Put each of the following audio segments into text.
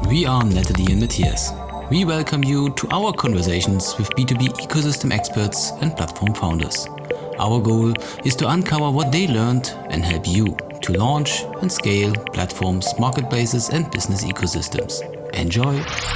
We are Natalie and Matthias. We welcome you to our conversations with B2B ecosystem experts and platform founders. Our goal is to uncover what they learned and help you to launch and scale platforms, marketplaces, and business ecosystems. Enjoy!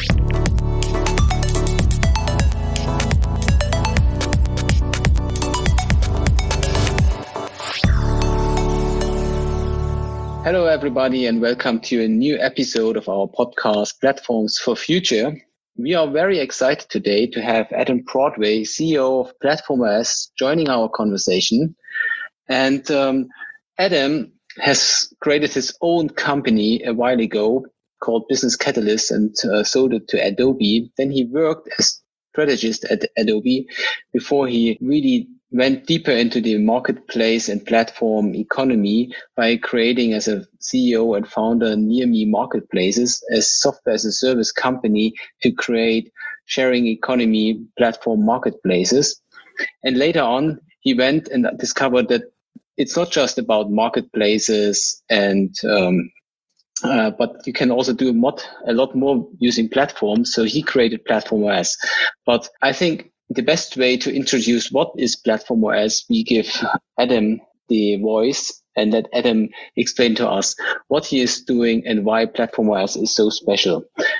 Hello, everybody, and welcome to a new episode of our podcast, Platforms for Future. We are very excited today to have Adam Broadway, CEO of Platform.OS, joining our conversation. And Adam has created his own company a while ago called Business Catalyst and sold it to Adobe. Then he worked as strategist at Adobe before he really went deeper into the marketplace and platform economy by creating as a CEO and founder NearMe Marketplaces, a software as a service company to create sharing economy platform marketplaces. And later on, he went and discovered that it's not just about marketplaces and but you can also do a lot more using platforms. So he created Platform.OS. But I think the best way to introduce what is Platform.OS, we give Adam the voice and let Adam explain to us what he is doing and why Platform.OS is so special.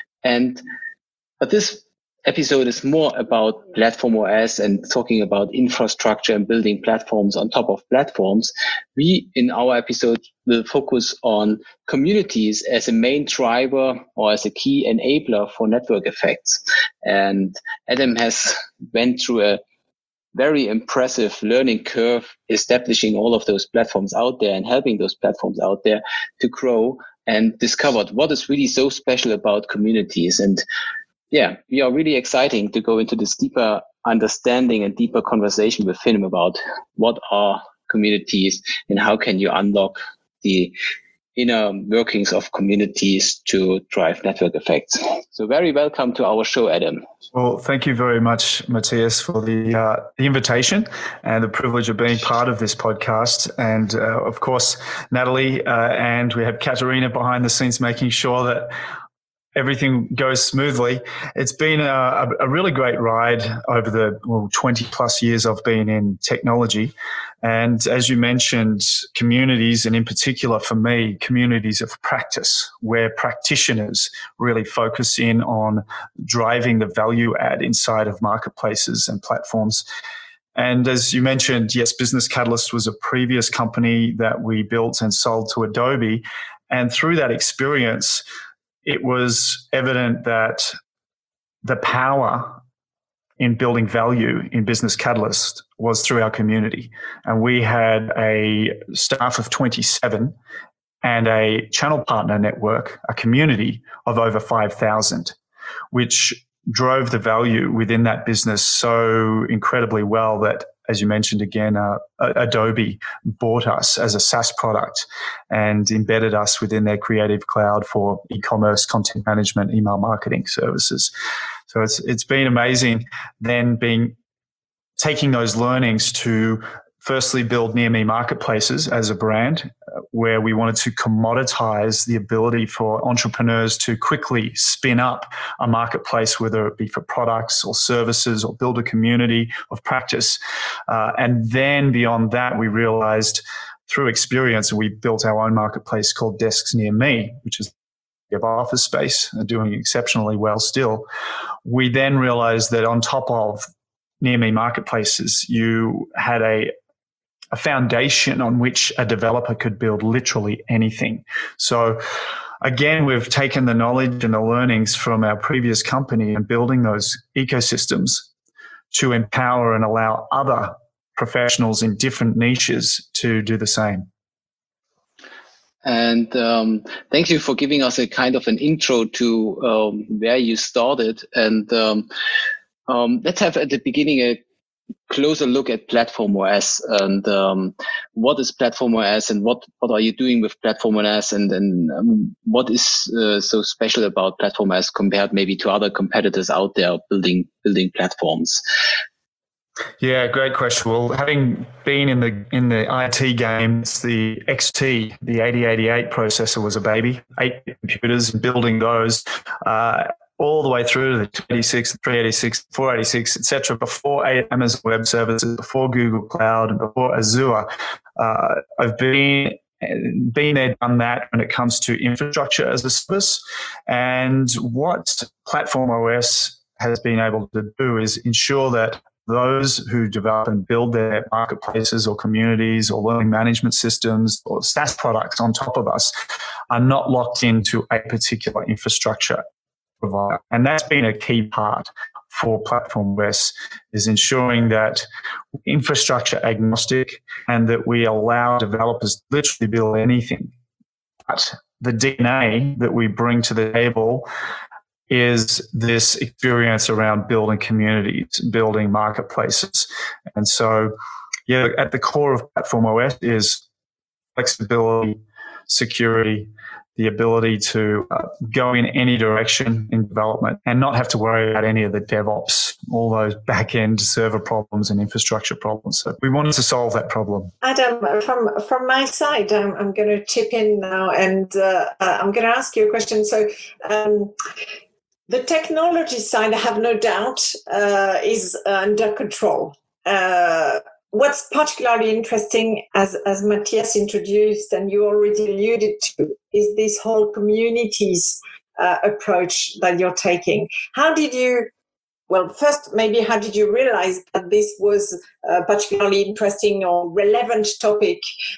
But this episode is more about Platform.OS and talking about infrastructure and building platforms on top of platforms. We, in our episode, will focus on communities as a main driver or as a key enabler for network effects. And Adam has went through a very impressive learning curve, establishing all of those platforms out there and helping those platforms out there to grow, and discovered what is really so special about communities. And yeah, we are really excited to go into this deeper understanding and deeper conversation with him about what are communities and how can you unlock the inner workings of communities to drive network effects. So very welcome to our show, Adam. Well, thank you very much, Matthias, for the invitation and the privilege of being part of this podcast. And of course, Natalie, and we have Katarina behind the scenes making sure that everything goes smoothly. It's been a really great ride over the 20 plus years I've been in technology. And as you mentioned, communities, and in particular for me, communities of practice, where practitioners really focus in on driving the value add inside of marketplaces and platforms. And as you mentioned, yes, Business Catalyst was a previous company that we built and sold to Adobe. And through that experience, it was evident that the power in building value in Business Catalyst was through our community. And we had a staff of 27 and a channel partner network, a community of over 5,000, which drove the value within that business so incredibly well that, as you mentioned again, Adobe bought us as a SaaS product and embedded us within their Creative Cloud for e-commerce, content management, email marketing services. So it's been amazing then taking those learnings to firstly build NearMe Marketplaces as a brand, where we wanted to commoditize the ability for entrepreneurs to quickly spin up a marketplace, whether it be for products or services, or build a community of practice. And then beyond that, we realized through experience, we built our own marketplace called Desks Near Me, which is of office space and doing exceptionally well still. We then realized that on top of NearMe Marketplaces, you had a foundation on which a developer could build literally anything. So again, we've taken the knowledge and the learnings from our previous company and building those ecosystems to empower and allow other professionals in different niches to do the same. And thank you for giving us a kind of an intro to where you started. And let's have at the beginning a closer look at Platform.OS and what is Platform.OS and what are you doing with Platform.OS and what is so special about Platform.OS compared maybe to other competitors out there building platforms. Yeah, great question. Well, having been in the IT games, the XT, the 8088 processor was a baby. 8 computers and building those all the way through to the 286, 386, 486, etc. Before Amazon Web Services, before Google Cloud, and before Azure. I've been there, done that when it comes to infrastructure as a service. And what Platform OS has been able to do is ensure that those who develop and build their marketplaces or communities or learning management systems or SaaS products on top of us are not locked into a particular infrastructure provider. And that's been a key part for Platform OS, is ensuring that infrastructure agnostic and that we allow developers to literally build anything. But the DNA that we bring to the table is this experience around building communities, building marketplaces. And so, yeah, at the core of Platform OS is flexibility, security, the ability to go in any direction in development and not have to worry about any of the DevOps, all those back-end server problems and infrastructure problems. So we wanted to solve that problem. Adam, from my side, I'm going to chip in now, and I'm going to ask you a question. So the technology side, I have no doubt, is under control. What's particularly interesting, as Matthias introduced and you already alluded to, is this whole communities approach that you're taking. How did you realize that this was a particularly interesting or relevant topic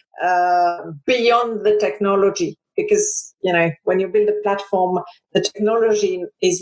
beyond the technology? Because, when you build a platform, the technology is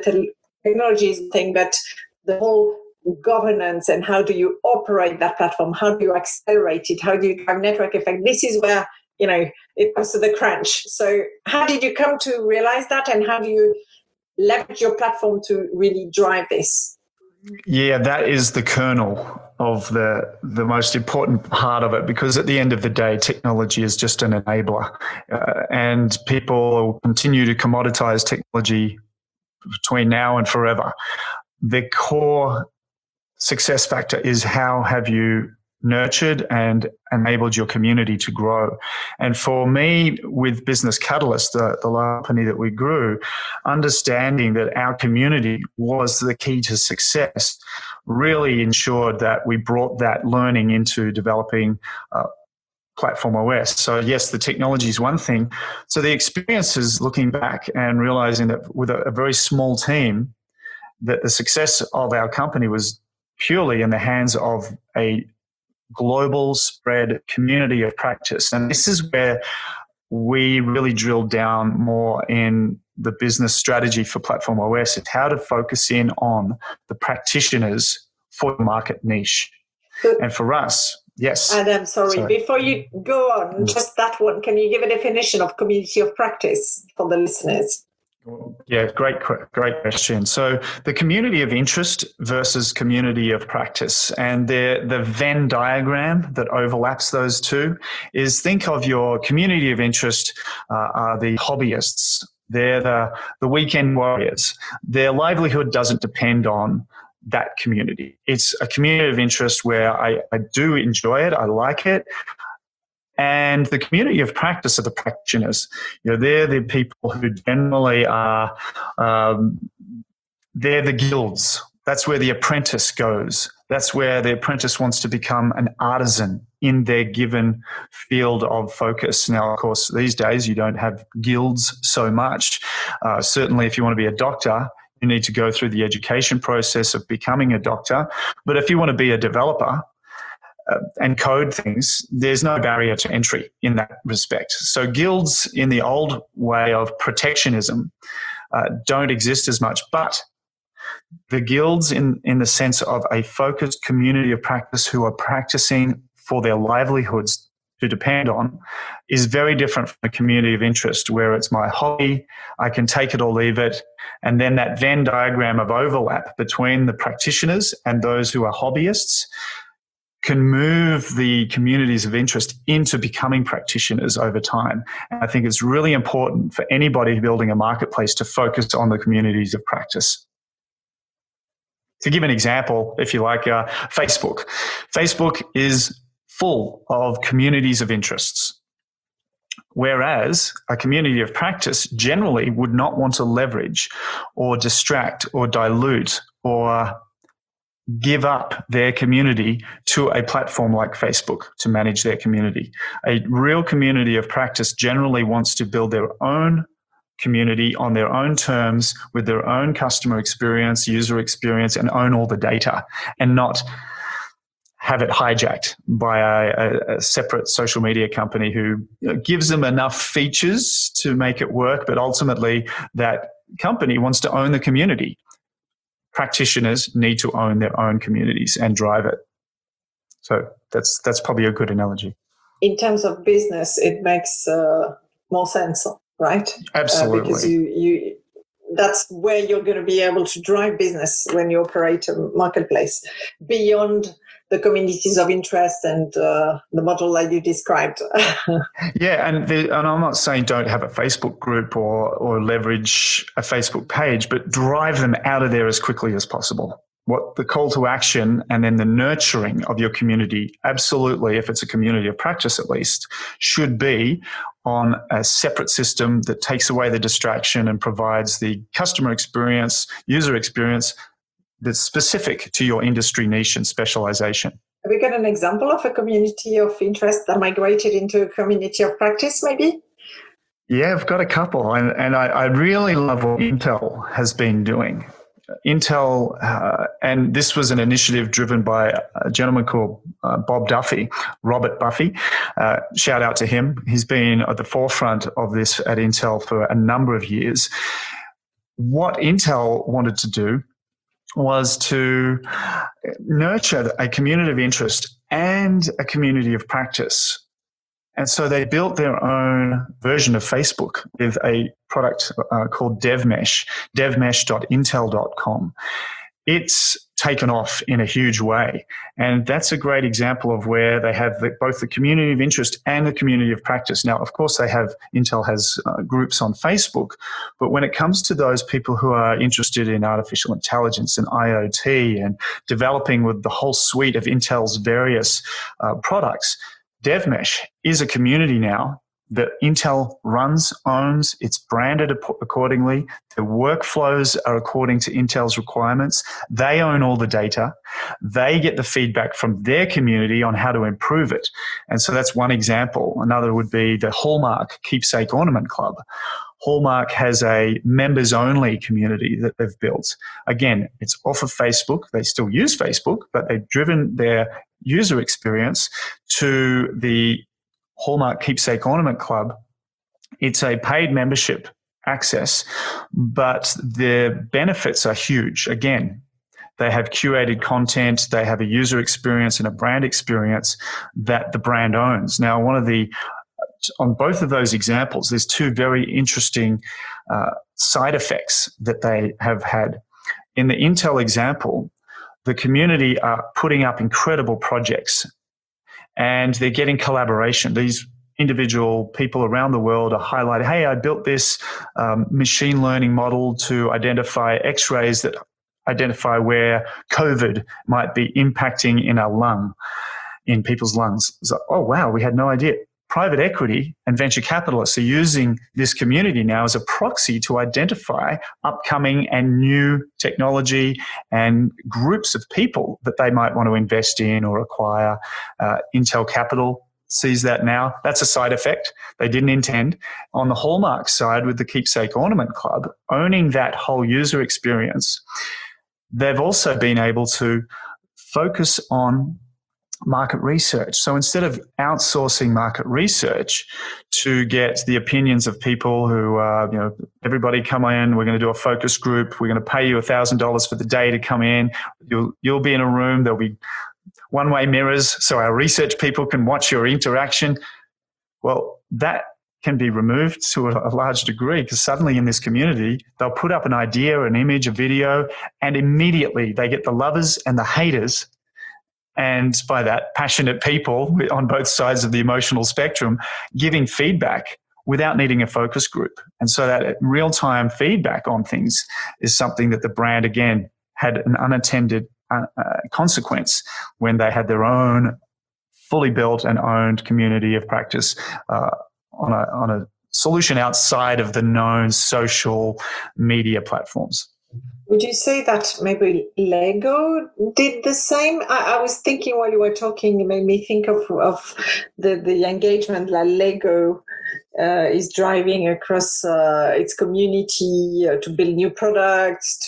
the thing, but the whole governance and how do you operate that platform, how do you accelerate it, how do you drive network effect, this is where it comes to the crunch. So how did you come to realize that, and how do you leverage your platform to really drive this? Yeah, that is the kernel of the most important part of it, because at the end of the day, technology is just an enabler, and people will continue to commoditize technology between now and forever. The core success factor is how have you nurtured and enabled your community to grow. And for me, with Business Catalyst, the company that we grew, understanding that our community was the key to success really ensured that we brought that learning into developing Platform OS. So yes, the technology is one thing. So the experiences looking back and realizing that with a very small team, that the success of our company was purely in the hands of a global spread community of practice. And this is where we really drilled down more in the business strategy for Platform OS. It's how to focus in on the practitioners for the market niche. And for us, yes. Adam, sorry. Before you go on, just that one, can you give a definition of community of practice for the listeners? Yeah, great question. So the community of interest versus community of practice, and the Venn diagram that overlaps those two is, think of your community of interest are the hobbyists. They're the weekend warriors. Their livelihood doesn't depend on that community. It's a community of interest where I do enjoy it. I like it. And the community of practice are the practitioners. They're the people who generally are, they're the guilds. That's where the apprentice goes. That's where the apprentice wants to become an artisan in their given field of focus. Now, of course, these days you don't have guilds so much. Certainly, if you want to be a doctor, you need to go through the education process of becoming a doctor. But if you want to be a developer, and code things, there's no barrier to entry in that respect. So guilds in the old way of protectionism don't exist as much, but the guilds in the sense of a focused community of practice who are practicing for their livelihoods to depend on is very different from a community of interest where it's my hobby, I can take it or leave it, and then that Venn diagram of overlap between the practitioners and those who are hobbyists can move the communities of interest into becoming practitioners over time. And I think it's really important for anybody building a marketplace to focus on the communities of practice. To give an example, if you like, Facebook. Facebook is full of communities of interests, whereas a community of practice generally would not want to leverage or distract or dilute or give up their community to a platform like Facebook to manage their community. A real community of practice generally wants to build their own community on their own terms with their own customer experience, user experience, and own all the data, and not have it hijacked by a separate social media company who gives them enough features to make it work, but ultimately that company wants to own the community. Practitioners need to own their own communities and drive it. So that's probably a good analogy. In terms of business, it makes more sense, right? Absolutely. Because you that's where you're going to be able to drive business when you operate a marketplace beyond the communities of interest and the model that you described. Yeah, and I'm not saying don't have a Facebook group or leverage a Facebook page, but drive them out of there as quickly as possible. What the call to action and then the nurturing of your community, absolutely, if it's a community of practice at least, should be on a separate system that takes away the distraction and provides the customer experience, user experience that's specific to your industry niche and specialization. Have you got an example of a community of interest that migrated into a community of practice, maybe? Yeah, I've got a couple, and I really love what Intel has been doing. Intel, and this was an initiative driven by a gentleman called Bob Duffy, Robert Buffy. Shout out to him. He's been at the forefront of this at Intel for a number of years. What Intel wanted to do was to nurture a community of interest and a community of practice. And so they built their own version of Facebook with a product called DevMesh, devmesh.intel.com. It's taken off in a huge way. And that's a great example of where they have both the community of interest and the community of practice. Now, of course, Intel has groups on Facebook, but when it comes to those people who are interested in artificial intelligence and IoT and developing with the whole suite of Intel's various products, DevMesh is a community now that Intel runs, owns, it's branded accordingly. The workflows are according to Intel's requirements. They own all the data. They get the feedback from their community on how to improve it. And so that's one example. Another would be the Hallmark Keepsake Ornament Club. Hallmark has a members-only community that they've built. Again, it's off of Facebook. They still use Facebook, but they've driven their user experience to the Hallmark Keepsake Ornament Club. It's a paid membership access, but the benefits are huge. Again, they have curated content, they have a user experience and a brand experience that the brand owns. Now, on both of those examples, there's two very interesting side effects that they have had. In the Intel example, the community are putting up incredible projects and they're getting collaboration. These individual people around the world are highlighting, hey, I built this machine learning model to identify X-rays that identify where COVID might be impacting in people's lungs. It's like, oh, wow, we had no idea. Private equity and venture capitalists are using this community now as a proxy to identify upcoming and new technology and groups of people that they might want to invest in or acquire. Intel Capital sees that now. That's a side effect they didn't intend. On the Hallmark side, with the Keepsake Ornament Club, owning that whole user experience, they've also been able to focus on market research. So instead of outsourcing market research to get the opinions of people who, everybody come in, we're going to do a focus group, we're going to pay you $1,000 for the day to come in, you'll be in a room, there'll be one-way mirrors so our research people can watch your interaction. Well, that can be removed to a large degree because suddenly in this community, they'll put up an idea, an image, a video, and immediately they get the lovers and the haters. And by that, passionate people on both sides of the emotional spectrum giving feedback without needing a focus group. And so that real-time feedback on things is something that the brand, again, had an unattended consequence when they had their own fully built and owned community of practice on a solution outside of the known social media platforms. Would you say that maybe Lego did the same? I was thinking while you were talking, it made me think of the engagement that Lego is driving across its community to build new products.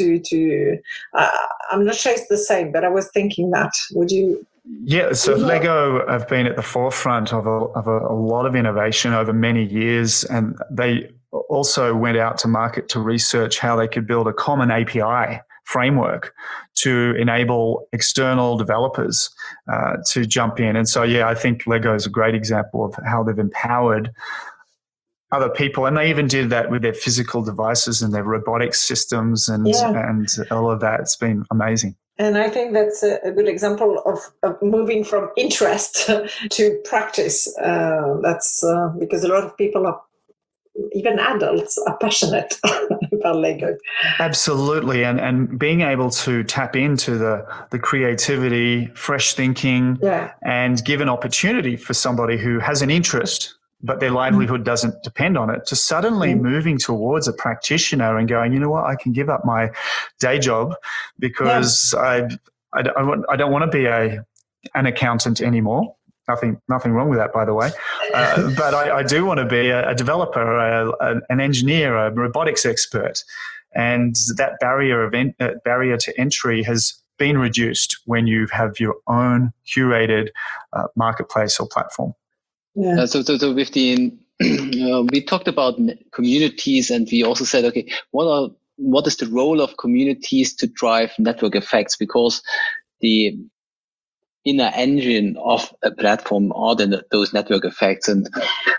I'm not sure it's the same, but I was thinking that. Would you? Yeah, so Lego have been at the forefront of a lot of innovation over many years, and they also went out to market to research how they could build a common API framework to enable external developers to jump in. And so, I think Lego is a great example of how they've empowered other people, and they even did that with their physical devices and their robotics systems and all of that. It's been amazing. And I think that's a good example of moving from interest to practice. That's because a lot of people are, even adults, are passionate about Lego. Absolutely. And being able to tap into the creativity, fresh thinking, and give an opportunity for somebody who has an interest, but their livelihood doesn't depend on it, to suddenly moving towards a practitioner and going, you know what, I can give up my day job because I don't want to be an accountant anymore. Nothing wrong with that, by the way. But I do want to be a developer, an engineer, a robotics expert. And that barrier to entry has been reduced when you have your own curated marketplace or platform. Yeah. So with the we talked about communities, and we also said, okay, what is the role of communities to drive network effects? Because the inner engine of a platform are those network effects, and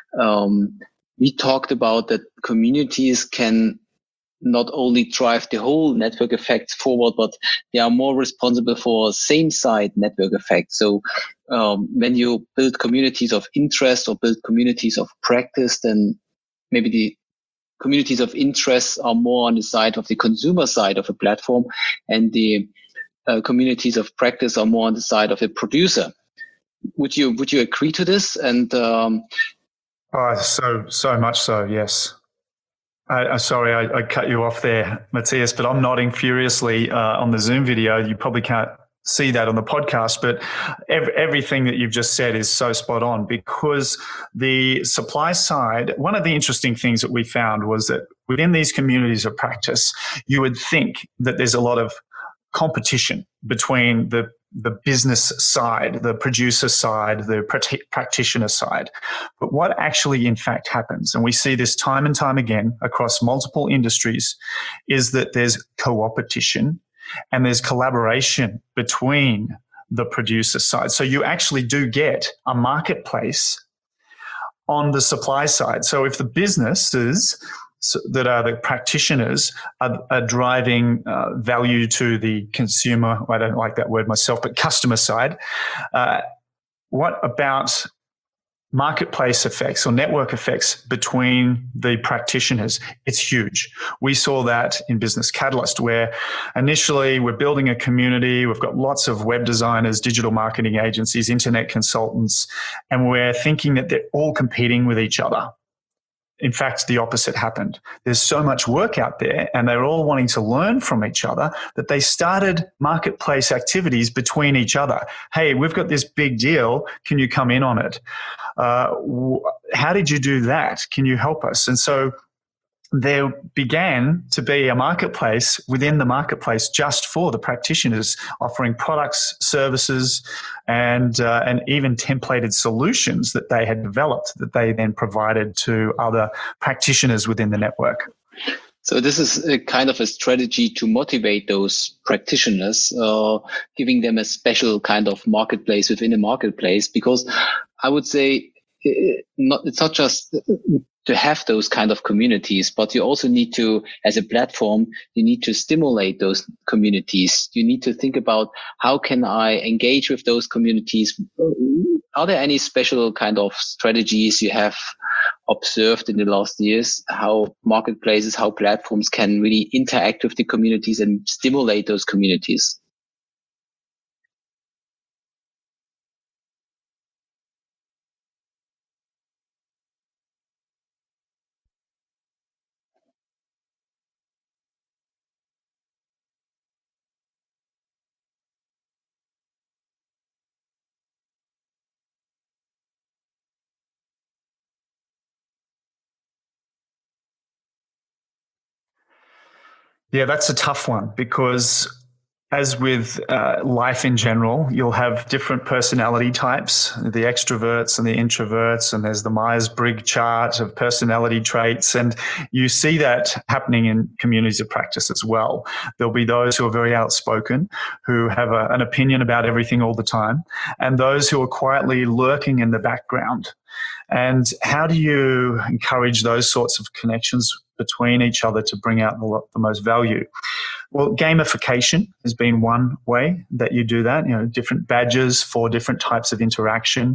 we talked about that communities can not only drive the whole network effects forward, but they are more responsible for same side network effects. So when you build communities of interest or build communities of practice, then maybe the communities of interest are more on the side of the consumer side of a platform, and the communities of practice are more on the side of the producer. Would you agree to this? And so much so, yes. Sorry, I cut you off there, Matthias, but I'm nodding furiously on the Zoom video. You probably can't see that on the podcast, but everything that you've just said is so spot on, because the supply side, one of the interesting things that we found was that within these communities of practice, you would think that there's a lot of competition between the business side, the producer side, the practitioner side. But what actually in fact happens, and we see this time and time again across multiple industries, is that there's co-opetition and there's collaboration between the producer side. So you actually do get a marketplace on the supply side. So if the businesses that are the practitioners are driving value to the consumer, I don't like that word myself, but customer side, what about marketplace effects or network effects between the practitioners? It's huge. We saw that in Business Catalyst, where initially we're building a community. We've got lots of web designers, digital marketing agencies, internet consultants, and we're thinking that they're all competing with each other. In fact, the opposite happened. There's so much work out there, and they're all wanting to learn from each other, that they started marketplace activities between each other. Hey, we've got this big deal. Can you come in on it? How did you do that? Can you help us? And so there began to be a marketplace within the marketplace just for the practitioners, offering products, services, and even templated solutions that they had developed that they then provided to other practitioners within the network. So this is a kind of a strategy to motivate those practitioners, giving them a special kind of marketplace within a marketplace, because I would say it's not just to have those kind of communities, but you also need to, as a platform, you need to stimulate those communities. You need to think about, how can I engage with those communities? Are there any special kind of strategies you have observed in the last years, how marketplaces, how platforms can really interact with the communities and stimulate those communities. Yeah, that's a tough one because as with life in general, you'll have different personality types, the extroverts and the introverts, and there's the Myers-Briggs chart of personality traits. And you see that happening in communities of practice as well. There'll be those who are very outspoken, who have an opinion about everything all the time, and those who are quietly lurking in the background. And how do you encourage those sorts of connections between each other to bring out the most value? Well, gamification has been one way that you do that, different badges for different types of interaction,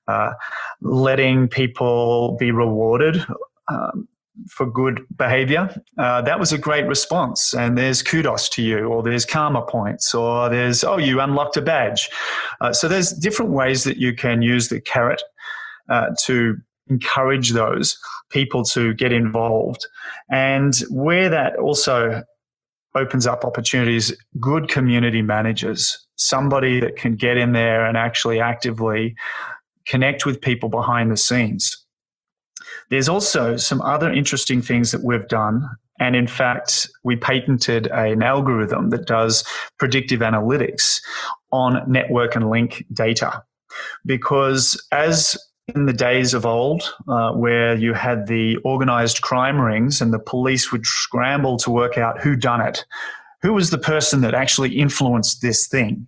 letting people be rewarded for good behavior. That was a great response, and there's kudos to you, or there's karma points, or there's, you unlocked a badge. So there's different ways that you can use the carrot to encourage those people to get involved. And where that also opens up opportunities, good community managers, somebody that can get in there and actually actively connect with people behind the scenes. There's also some other interesting things that we've done. And in fact, we patented an algorithm that does predictive analytics on network and link data. Because as in the days of old, where you had the organized crime rings and the police would scramble to work out who done it, who was the person that actually influenced this thing.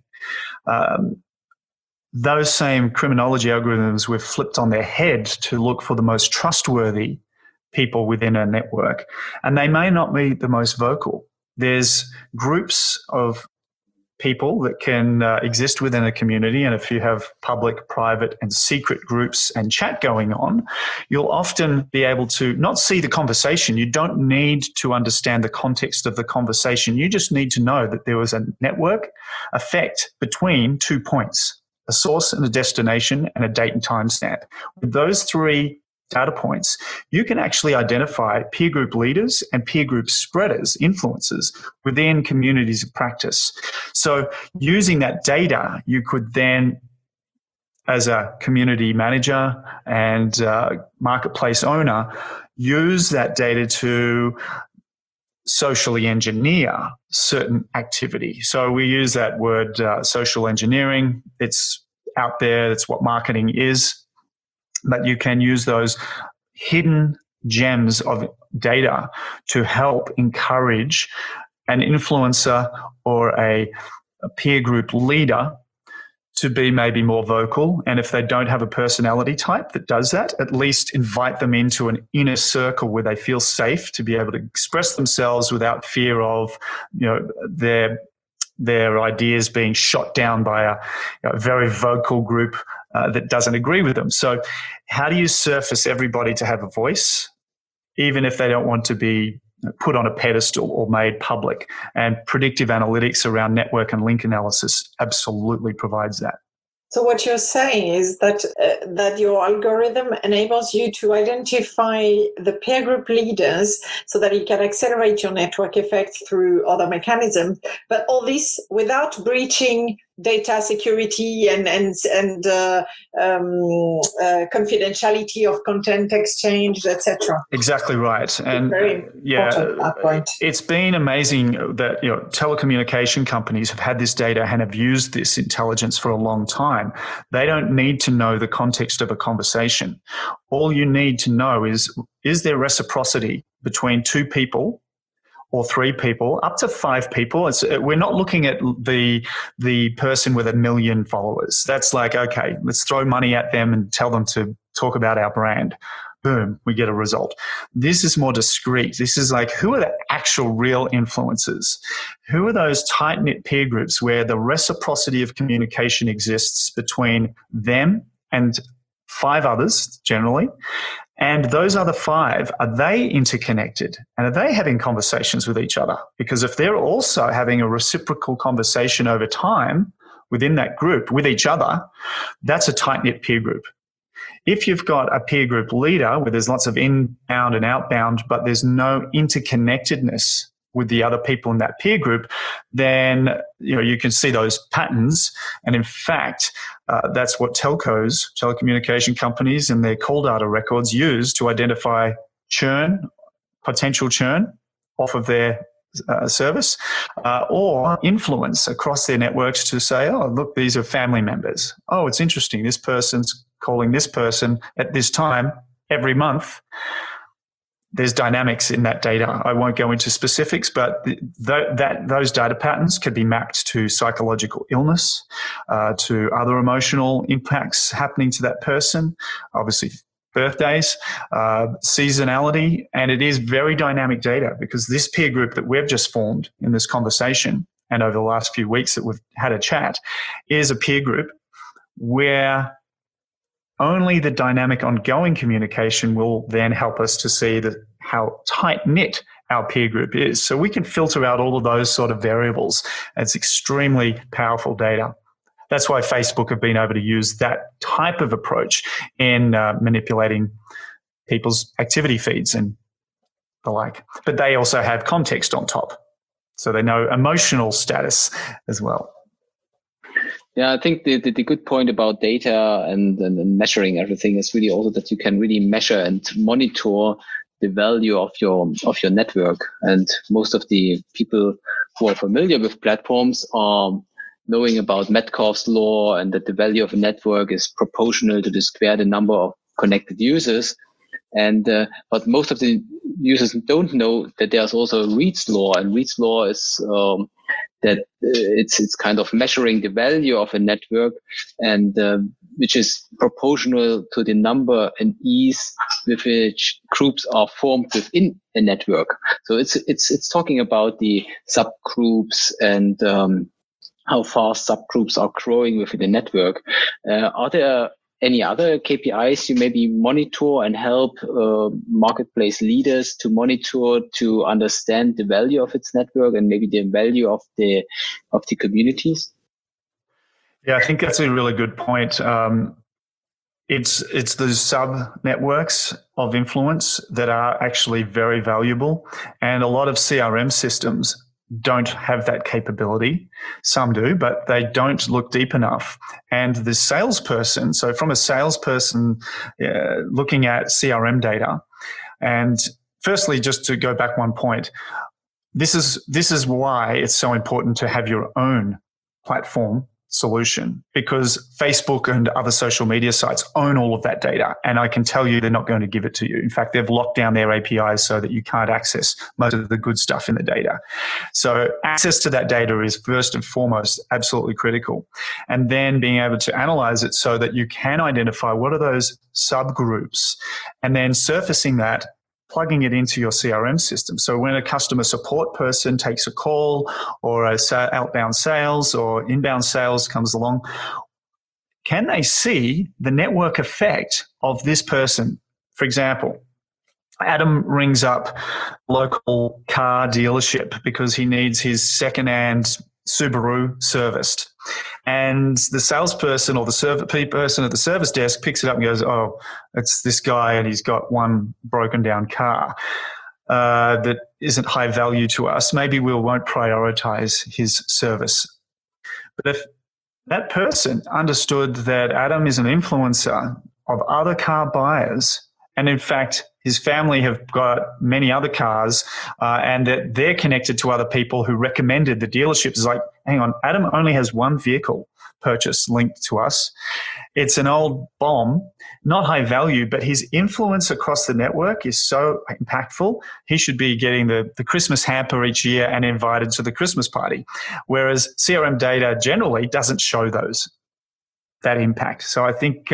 Those same criminology algorithms were flipped on their head to look for the most trustworthy people within a network. And they may not be the most vocal. There's groups of people that can exist within a community, and if you have public, private, and secret groups and chat going on, you'll often be able to not see the conversation. You don't need to understand the context of the conversation. You just need to know that there was a network effect between 2 points, a source and a destination, and a date and time stamp. With those three data points, you can actually identify peer group leaders and peer group spreaders, influencers within communities of practice. So using that data, you could then, as a community manager and marketplace owner, use that data to socially engineer certain activity. So we use that word social engineering. It's out there. It's what marketing is. But you can use those hidden gems of data to help encourage an influencer or a peer group leader to be maybe more vocal. And if they don't have a personality type that does that, at least invite them into an inner circle where they feel safe to be able to express themselves without fear of, their ideas being shot down by a very vocal group that doesn't agree with them. So how do you surface everybody to have a voice, even if they don't want to be put on a pedestal or made public? And predictive analytics around network and link analysis absolutely provides that. So what you're saying is that that your algorithm enables you to identify the peer group leaders so that you can accelerate your network effect through other mechanisms, but all this without breaching data security and confidentiality of content exchange, etc. Exactly right. And very important that point. It's been amazing that telecommunication companies have had this data and have used this intelligence for a long time. They don't need to know the context of a conversation. All you need to know is there reciprocity between two people or three people, up to five people. We're not looking at the person with 1 million followers. That's like, okay, let's throw money at them and tell them to talk about our brand. Boom, we get a result. This is more discreet. This is like, who are the actual real influencers? Who are those tight-knit peer groups where the reciprocity of communication exists between them and 5 others generally. And those other 5, are they interconnected? And are they having conversations with each other? Because if they're also having a reciprocal conversation over time within that group with each other, that's a tight-knit peer group. If you've got a peer group leader where there's lots of inbound and outbound, but there's no interconnectedness with the other people in that peer group, then you can see those patterns. And in fact, that's what telcos, telecommunication companies, and their call data records use to identify churn, potential churn off of their service, or influence across their networks to say, oh, look, these are family members. Oh, it's interesting. This person's calling this person at this time every month. There's dynamics in that data. I won't go into specifics, but those data patterns could be mapped to psychological illness, to other emotional impacts happening to that person, obviously birthdays, seasonality, and it is very dynamic data because this peer group that we've just formed in this conversation and over the last few weeks that we've had a chat is a peer group where only the dynamic ongoing communication will then help us to see how tight-knit our peer group is. So we can filter out all of those sort of variables. It's extremely powerful data. That's why Facebook have been able to use that type of approach in manipulating people's activity feeds and the like. But they also have context on top. So they know emotional status as well. Yeah, I think the good point about data and measuring everything is really also that you can really measure and monitor the value of your network. And most of the people who are familiar with platforms are knowing about Metcalfe's law and that the value of a network is proportional to the number of connected users. And but most of the users don't know that there's also Reed's law, and Reed's law is that it's kind of measuring the value of a network, and which is proportional to the number and ease with which groups are formed within a network. So it's talking about the subgroups and how fast subgroups are growing within the network. Are there any other KPIs you maybe monitor and help marketplace leaders to monitor to understand the value of its network and maybe the value of the communities? Yeah, I think that's a really good point. It's the sub networks of influence that are actually very valuable, and a lot of CRM systems don't have that capability. Some do, but they don't look deep enough. And the salesperson, so from a salesperson looking at CRM data, and firstly, just to go back one point, this is why it's so important to have your own platform solution, because Facebook and other social media sites own all of that data, and I can tell you they're not going to give it to you. In fact, they've locked down their APIs so that you can't access most of the good stuff in the data. So access to that data is first and foremost absolutely critical, and then being able to analyze it so that you can identify what are those subgroups, and then surfacing that, plugging it into your CRM system. So when a customer support person takes a call, or a outbound sales or inbound sales comes along, can they see the network effect of this person? For example, Adam rings up local car dealership because he needs his second-hand Subaru serviced. And the salesperson or the person at the service desk picks it up and goes, oh, it's this guy and he's got one broken down car that isn't high value to us. Maybe we won't prioritize his service. But if that person understood that Adam is an influencer of other car buyers, and in fact, his family have got many other cars, and that they're connected to other people who recommended the dealership. It's like, hang on, Adam only has one vehicle purchase linked to us. It's an old bomb, not high value, but his influence across the network is so impactful. He should be getting the Christmas hamper each year and invited to the Christmas party. Whereas CRM data generally doesn't show that impact. So I think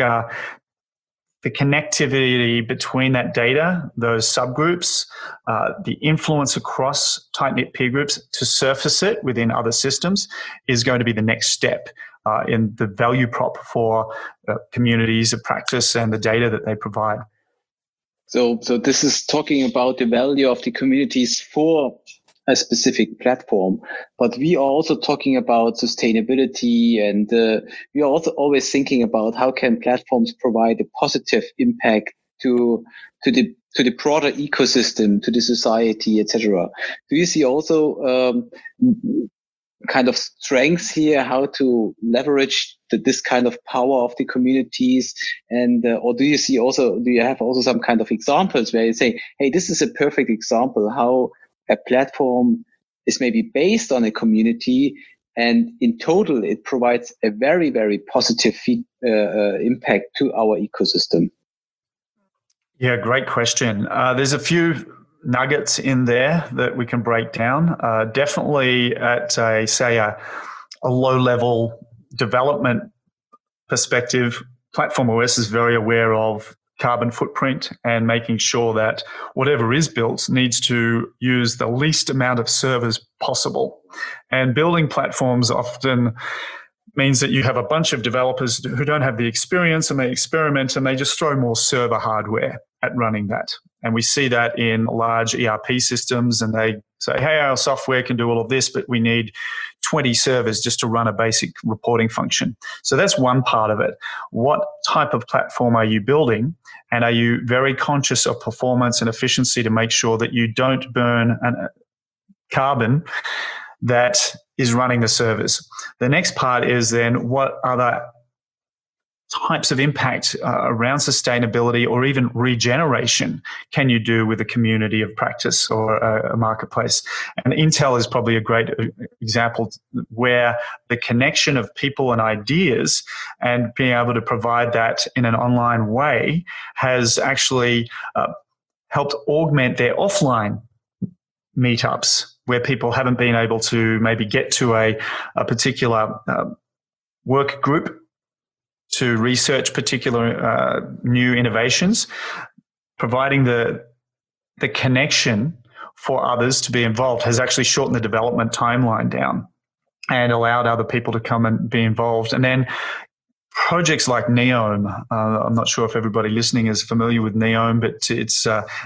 the connectivity between that data, those subgroups, the influence across tight-knit peer groups to surface it within other systems is going to be the next step in the value prop for communities of practice and the data that they provide. So this is talking about the value of the communities for a specific platform, but we are also talking about sustainability, and we are also always thinking about how can platforms provide a positive impact to the broader ecosystem, to the society, etc. Do you see also kind of strengths here, how to leverage this kind of power of the communities, and or do you have also some kind of examples where you say, hey, this is a perfect example how a platform is maybe based on a community, and in total it provides a very, very positive impact to our ecosystem? Yeah, great question. There's a few nuggets in there that we can break down. Definitely at a low-level development perspective, Platform OS is very aware of carbon footprint and making sure that whatever is built needs to use the least amount of servers possible. And building platforms often means that you have a bunch of developers who don't have the experience, and they experiment and they just throw more server hardware at running that. And we see that in large ERP systems, and they say, hey, our software can do all of this, but we need 20 servers just to run a basic reporting function. So that's one part of it. What type of platform are you building? And are you very conscious of performance and efficiency to make sure that you don't burn carbon that is running the servers? The next part is then what other types of impact around sustainability or even regeneration can you do with a community of practice or a marketplace? And Intel is probably a great example where the connection of people and ideas and being able to provide that in an online way has actually helped augment their offline meetups where people haven't been able to maybe get to a particular work group to research particular new innovations. Providing the connection for others to be involved has actually shortened the development timeline down and allowed other people to come and be involved. And then projects like Neom, I'm not sure if everybody listening is familiar with Neom, but it's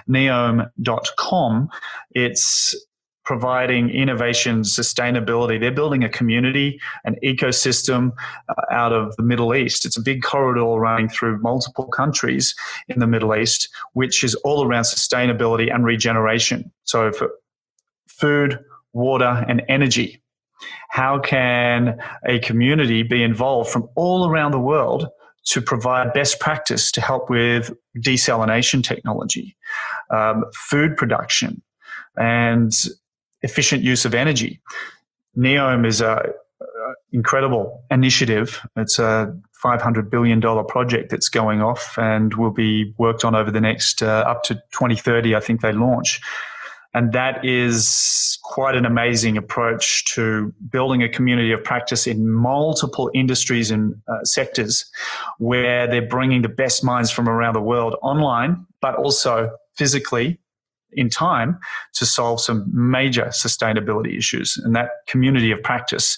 neom.com. It's providing innovation, sustainability. They're building a community, an ecosystem out of the Middle East. It's a big corridor running through multiple countries in the Middle East, which is all around sustainability and regeneration. So for food, water, and energy, how can a community be involved from all around the world to provide best practice to help with desalination technology, food production, and efficient use of energy? Neom is an incredible initiative. It's a $500 billion project that's going off and will be worked on over the next up to 2030, I think they launch. And that is quite an amazing approach to building a community of practice in multiple industries and sectors where they're bringing the best minds from around the world online, but also physically in time to solve some major sustainability issues. And that community of practice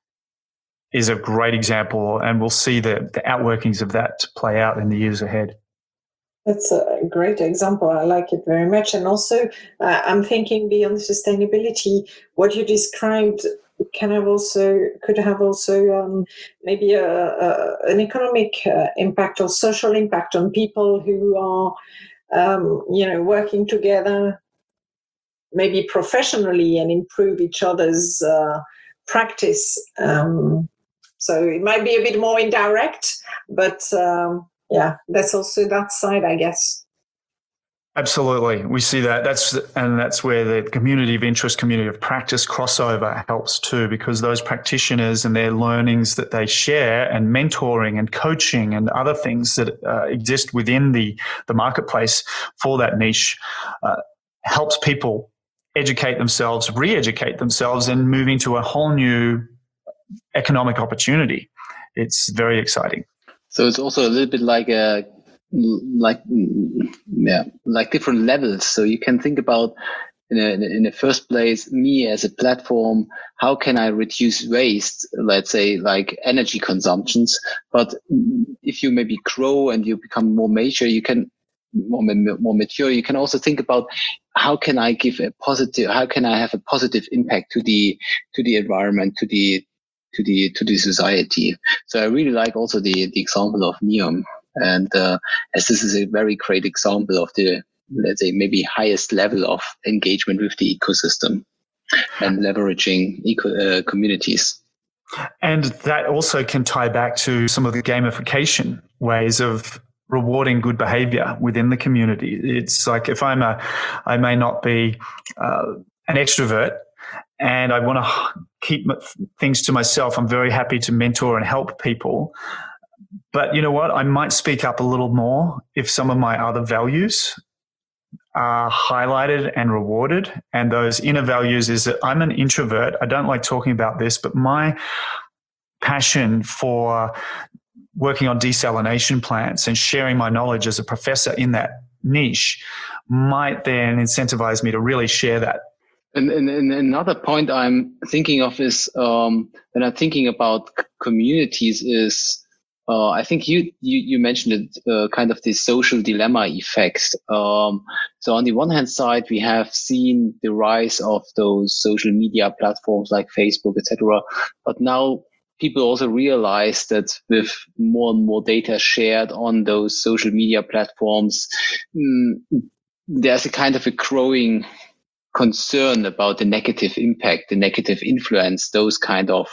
is a great example, and we'll see the outworkings of that play out in the years ahead. That's a great example. I like it very much. And also, I'm thinking beyond sustainability, what you described could have also maybe an economic impact or social impact on people who are working together, maybe professionally, and improve each other's practice. So it might be a bit more indirect, but that's also that side, I guess. Absolutely. We see that. That's where the community of interest, community of practice crossover helps too, because those practitioners and their learnings that they share and mentoring and coaching and other things that exist within the marketplace for that niche helps people educate themselves, re-educate themselves, and move into a whole new economic opportunity. It's very exciting. So it's also a little bit like different levels. So you can think about in the first place, me as a platform, how can I reduce waste, let's say like energy consumptions? But if you maybe grow and you become more mature, you can more mature, you can also think about how can I have a positive impact to the environment, to the society. So I really like also the example of Neom, and as this is a very great example of the, let's say, maybe highest level of engagement with the ecosystem and leveraging communities. And that also can tie back to some of the gamification ways of rewarding good behavior within the community. It's like if I may not be an extrovert and I want to keep things to myself, I'm very happy to mentor and help people. But you know what? I might speak up a little more if some of my other values are highlighted and rewarded. And those inner values is that I'm an introvert. I don't like talking about this, but my passion for working on desalination plants and sharing my knowledge as a professor in that niche might then incentivize me to really share that. And another point I'm thinking of is when I'm thinking about communities is I think you mentioned it, kind of this social dilemma effect. So on the one hand side, we have seen the rise of those social media platforms like Facebook, etc. But now people also realize that with more and more data shared on those social media platforms, there's a kind of a growing concern about the negative impact, the negative influence those kind of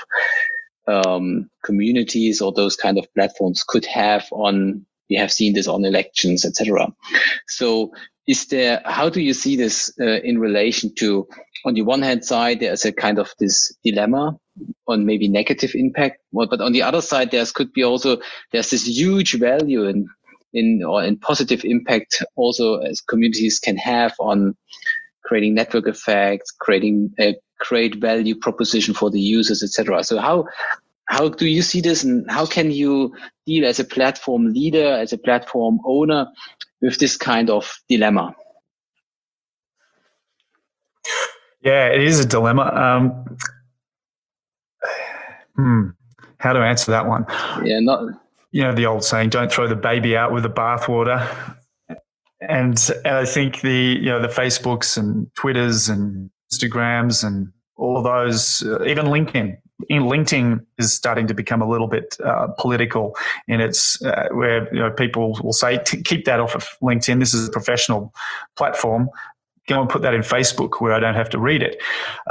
communities or those kind of platforms could have on, we have seen this on elections, etc. So how do you see this in relation to, on the one hand side, there's a kind of this dilemma on maybe negative impact, but on the other side, there's this huge value in positive impact also as communities can have on creating network effects, creating a great value proposition for the users, etc. So how do you see this, and how can you deal as a platform leader, as a platform owner, with this kind of dilemma? Yeah, it is a dilemma. How to answer that one? Yeah, the old saying, "Don't throw the baby out with the bathwater." And I think the Facebooks and Twitters and Instagrams and all of those, even LinkedIn. LinkedIn is starting to become a little bit political in its where people will say, "Keep that off of LinkedIn. This is a professional platform. Go and put that in Facebook where I don't have to read it."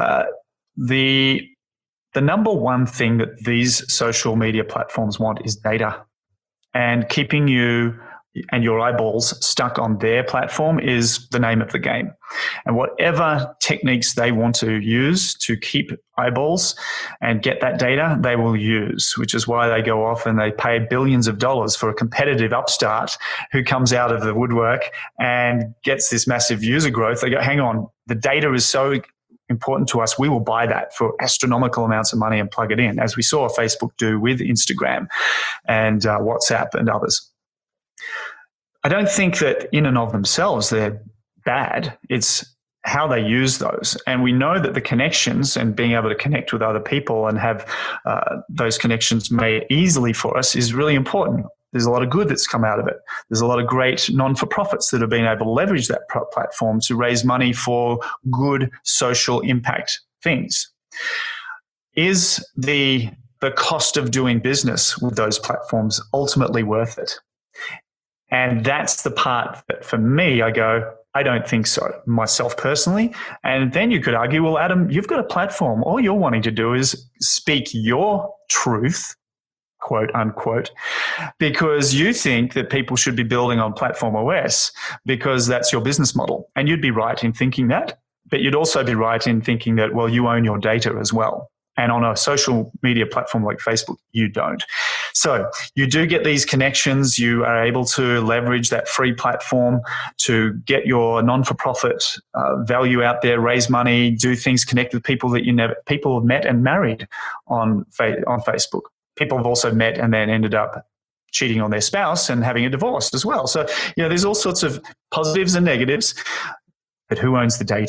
The number one thing that these social media platforms want is data, and keeping you and your eyeballs stuck on their platform is the name of the game. And whatever techniques they want to use to keep eyeballs and get that data, they will use, which is why they go off and they pay billions of dollars for a competitive upstart who comes out of the woodwork and gets this massive user growth. They go, hang on, the data is so important to us, we will buy that for astronomical amounts of money and plug it in, as we saw Facebook do with Instagram and WhatsApp and others. I don't think that in and of themselves they're bad. It's how they use those. And we know that the connections and being able to connect with other people and have those connections made easily for us is really important. There's a lot of good that's come out of it. There's a lot of great non-for-profits that have been able to leverage that platform to raise money for good social impact things. Is the cost of doing business with those platforms ultimately worth it? And that's the part that for me, I go, I don't think so, myself personally. And then you could argue, well, Adam, you've got a platform. All you're wanting to do is speak your truth, quote unquote, because you think that people should be building on Platform OS because that's your business model. And you'd be right in thinking that, but you'd also be right in thinking that, well, you own your data as well. And on a social media platform like Facebook, you don't. So you do get these connections. You are able to leverage that free platform to get your non-for-profit value out there, raise money, do things, connect with people that people have met and married on Facebook. People have also met and then ended up cheating on their spouse and having a divorce as well. So, there's all sorts of positives and negatives, but who owns the data?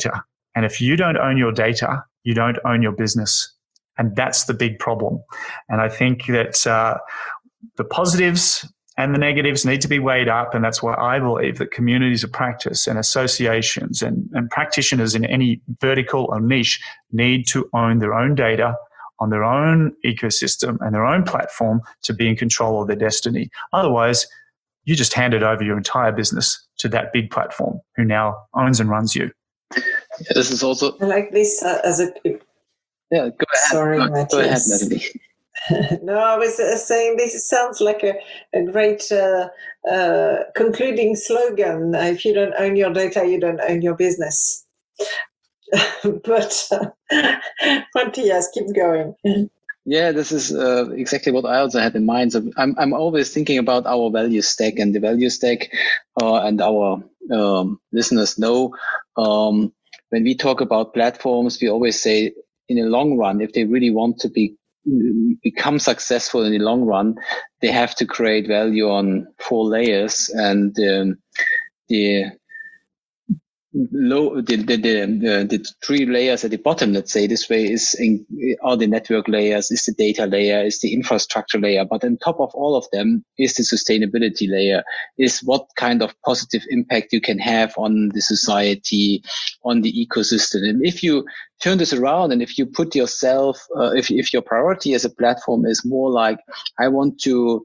And if you don't own your data, you don't own your business. And that's the big problem. And I think that the positives and the negatives need to be weighed up. And that's why I believe that communities of practice and associations and practitioners in any vertical or niche need to own their own data on their own ecosystem and their own platform to be in control of their destiny. Otherwise, you just handed over your entire business to that big platform who now owns and runs you. This is also... I like this as a... Yeah, go ahead. Sorry, go ahead, Natalie. No, I was saying this sounds like a great concluding slogan. If you don't own your data, you don't own your business. But Matthias, keep going. Yeah, this is exactly what I also had in mind. So I'm always thinking about our value stack, and the value stack, and our listeners know when we talk about platforms, we always say in the long run, if they really want to become successful in the long run, they have to create value on 4 layers, and the 3 layers at the bottom, let's say this way, are the network layers, is the data layer, is the infrastructure layer. But on top of all of them is the sustainability layer, is what kind of positive impact you can have on the society, on the ecosystem. And if you turn this around, and if you put yourself, if your priority as a platform is more like, I want to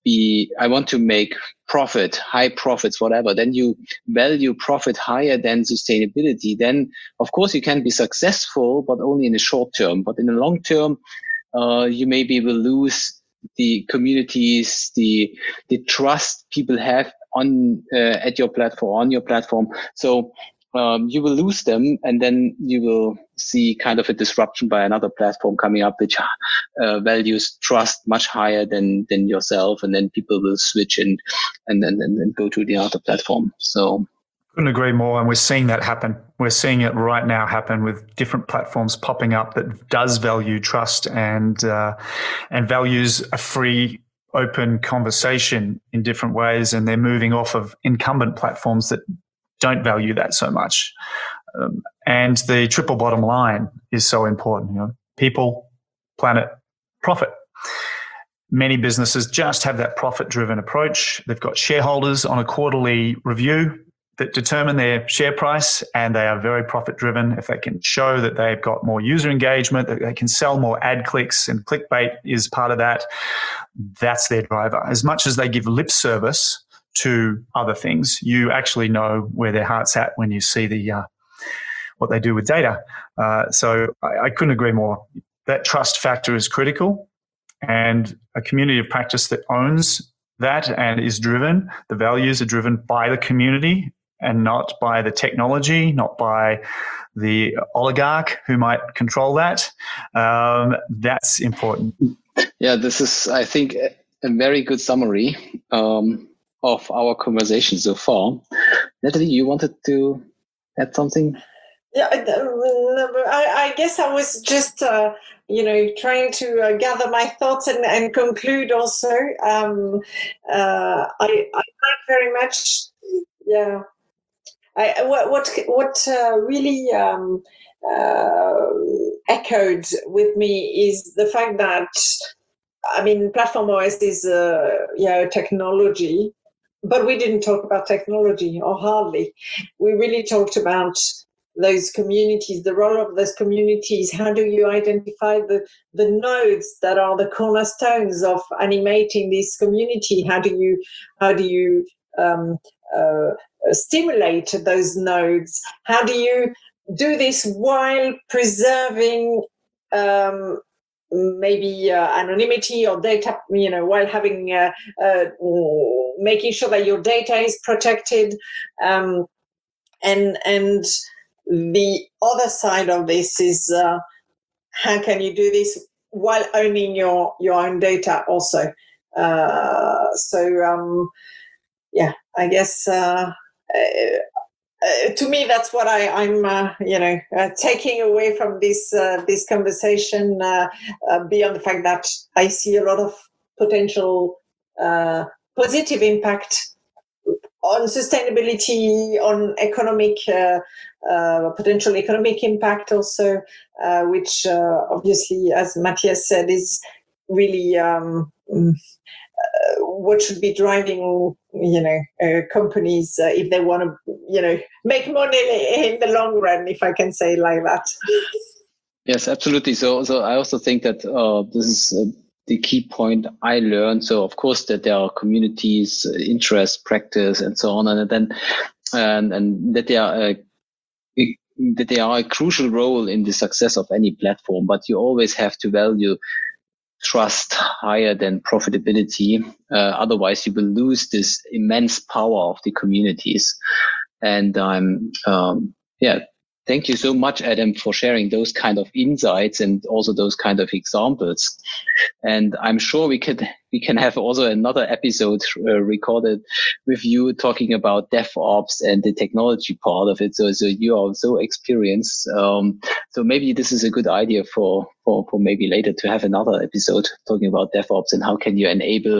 make profit, high profits, whatever, then you value profit higher than sustainability, then of course you can be successful, but only in the short term. But in the long term, you maybe will lose the communities, the trust people have on your platform. So you will lose them, and then you will see kind of a disruption by another platform coming up, which values trust much higher than yourself, and then people will switch and go to the other platform. So couldn't agree more, and we're seeing that happen. We're seeing it right now happen with different platforms popping up that does value trust and values a free, open conversation in different ways, and they're moving off of incumbent platforms that don't value that so much. And the triple bottom line is so important. People, planet, profit. Many businesses just have that profit-driven approach. They've got shareholders on a quarterly review that determine their share price, and they are very profit-driven. If they can show that they've got more user engagement, that they can sell more ad clicks, and clickbait is part of that, that's their driver. As much as they give lip service to other things, you actually know where their heart's at when you see what they do with data. So I couldn't agree more. That trust factor is critical, and a community of practice that owns that and is driven, the values are driven by the community and not by the technology, not by the oligarch who might control that. That's important. Yeah, this is, I think, a very good summary of our conversation so far. Natalie, you wanted to add something? Yeah, I guess I was just, trying to gather my thoughts and conclude also. I like very much, yeah. What really echoed with me is the fact that, Platform OS is technology, but we didn't talk about technology, or hardly. We really talked about those communities, the role of those communities. How do you identify the nodes that are the cornerstones of animating this community? How do you stimulate those nodes? How do you do this while preserving maybe anonymity or data, while having making sure that your data is protected, and the other side of this is how can you do this while owning your own data also? I guess to me that's what I'm taking away from this conversation, beyond the fact that I see a lot of potential positive impact on sustainability, on economic potential economic impact also, which obviously, as Matthias said, is really what should be driving companies if they want to make money in the long run, if I can say it like that. Yes, absolutely. So I also think that this is the key point I learned. So of course that there are communities, interest, practice, and so on, and then and that they are a crucial role in the success of any platform. But you always have to value trust higher than profitability. Otherwise, you will lose this immense power of the communities. And thank you so much, Adam, for sharing those kind of insights and also those kind of examples. And I'm sure we can have also another episode recorded with you talking about DevOps and the technology part of it. So you are so experienced. So maybe this is a good idea for maybe later to have another episode talking about DevOps and how can you enable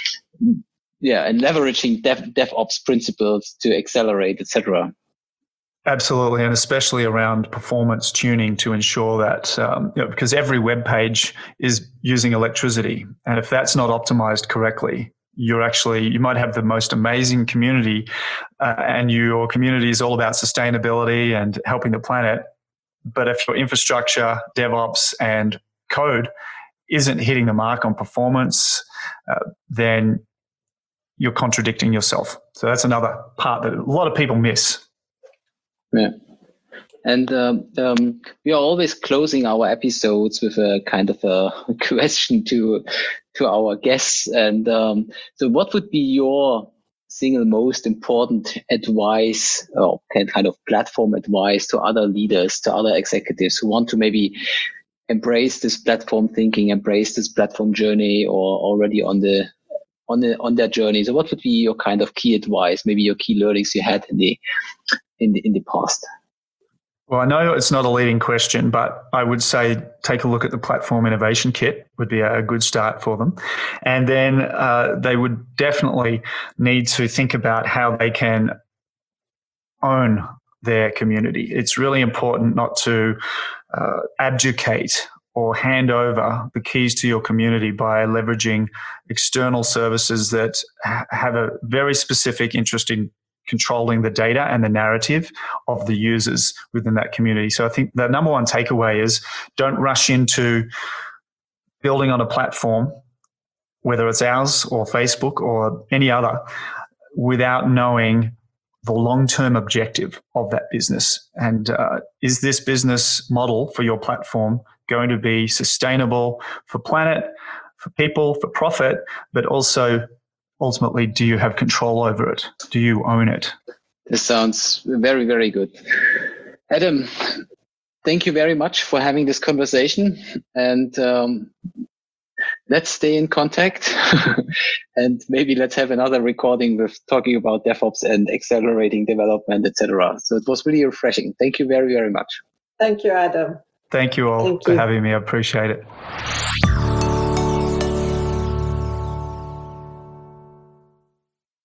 and leveraging DevOps principles to accelerate, etc. Absolutely, and especially around performance tuning to ensure that, because every web page is using electricity, and if that's not optimized correctly, you might have the most amazing community, and your community is all about sustainability and helping the planet. But if your infrastructure, DevOps, and code isn't hitting the mark on performance, then you're contradicting yourself. So that's another part that a lot of people miss. Yeah. And we are always closing our episodes with a kind of a question to our guests. And so what would be your single most important advice or kind of platform advice to other leaders, to other executives who want to maybe embrace this platform thinking, embrace this platform journey, or already on their journey? So what would be your kind of key advice, maybe your key learnings you had in the past? Well, I know it's not a leading question, but I would say take a look at the Platform Innovation Kit would be a good start for them. And then they would definitely need to think about how they can own their community. It's really important not to abdicate or hand over the keys to your community by leveraging external services that have a very specific interest in controlling the data and the narrative of the users within that community. So I think the number one takeaway is don't rush into building on a platform, whether it's ours or Facebook or any other, without knowing the long-term objective of that business. And is this business model for your platform going to be sustainable for planet, for people, for profit, but also ultimately, do you have control over it? Do you own it? This sounds very, very good. Adam, thank you very much for having this conversation. And let's stay in contact. And maybe let's have another recording with talking about DevOps and accelerating development, etc. So it was really refreshing. Thank you very, very much. Thank you, Adam. Thank you all for having me. I appreciate it.